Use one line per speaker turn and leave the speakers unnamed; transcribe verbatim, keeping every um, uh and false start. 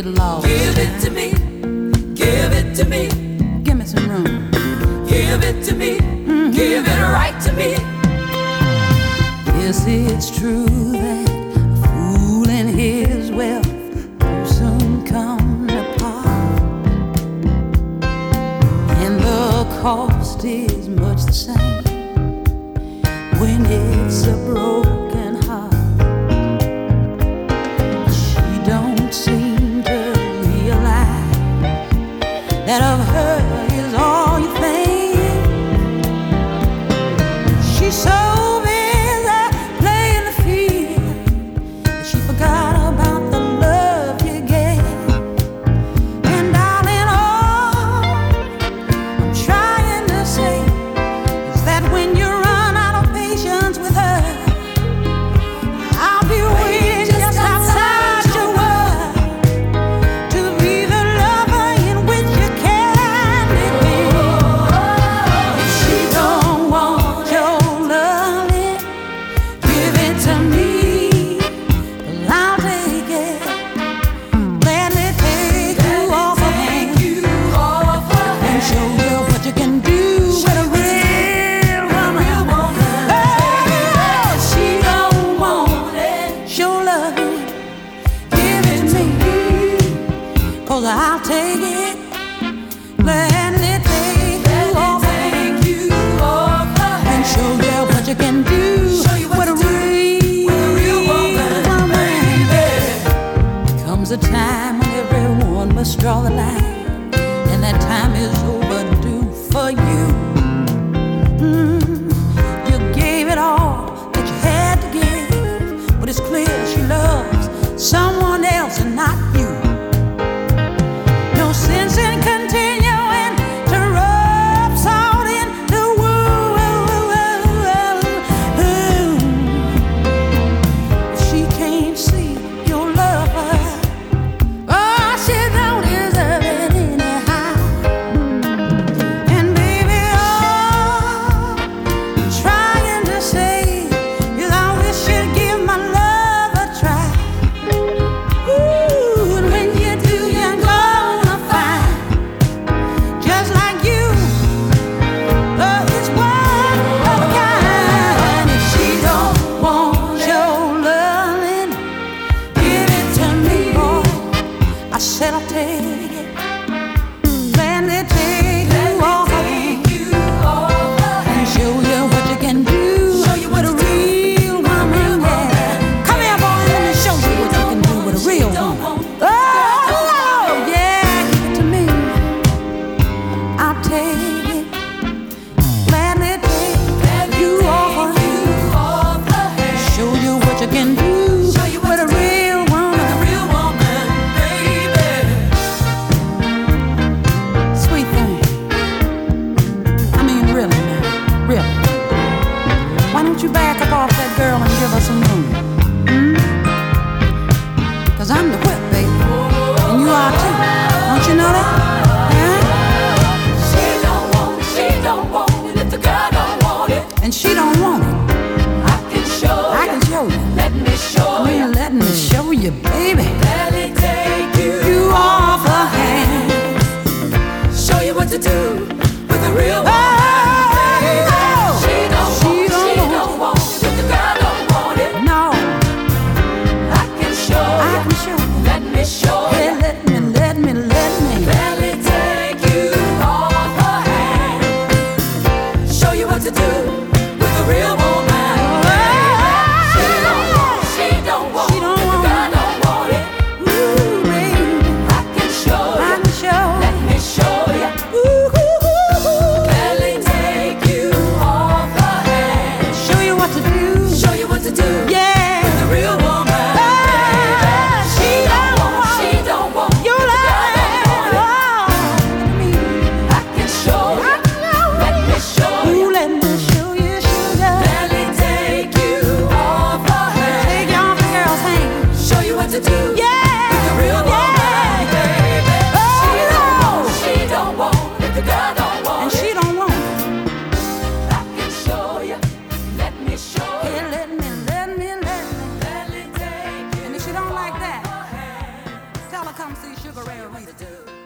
get lost.
Give it to me, give it to me.
Give me some room.
Give it to me, mm-hmm. Give it right to me.
Yes, it's true that a fool and his wealth will soon come apart, and the cost is much the same when it's a broken heart. She don't seem to realize that of her is all you think. She's so I'll take it, let it take you off, take you off the hand, and show you what you can do. Show you what, what a real, what a real woman, baby. Comes a time when everyone must draw the line, and that time is overdue for you. Mm, you gave it all that you had to give, but it's clear she loves someone else and not you. Sense in continuing to rub salt in the wound. She can't see your lover. Oh, she don't deserve it anyhow. And baby, all I'm trying to say is I wish you'd give my love a try. Ooh, and when you do, you're gonna to do with a real woman. Oh, she don't want, she don't, she don't want it if the girl don't want it. No, I can show I you. Can show you. Let me show you. Hey, let me, let me, let me. Let me take you off her hand. Show you what to do with a real woman. She don't want, she don't want it if the girl don't want it. Ooh, baby, I can show you. I can show. Let me show you. Ooh, ooh, ooh, ooh. Sugar Ray
Show you what
Rita.
to do.